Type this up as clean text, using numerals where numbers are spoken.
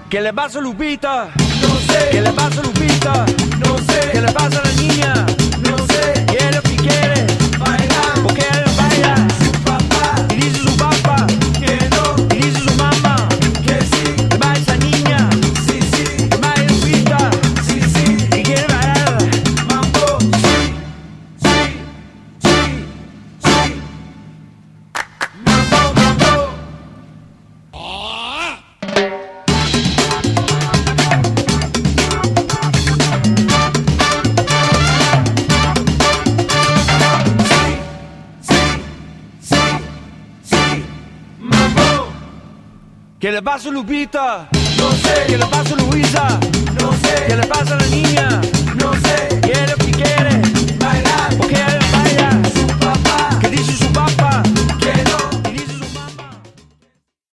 ¿Qué le pasa a Lupita? No sé. ¿Qué le pasa a Lupita? No sé. ¿Qué le pasa a la niña? No sé. Quiere lo que quiere, Bailar. porque ella no baila. Su papá. Y dice su papá, Que no. y dice su mamá, Que sí. que baila esa niña, Sí, sí. que baila Lupita, Sí, sí. y quiere bailar. Mambo. Sí. Sí. Sí. Sí. Mambo, mambo. ¿Qué le pasa a Lupita? No sé. ¿Qué le pasa a Luisa? No sé. ¿Qué le pasa a la niña? No sé.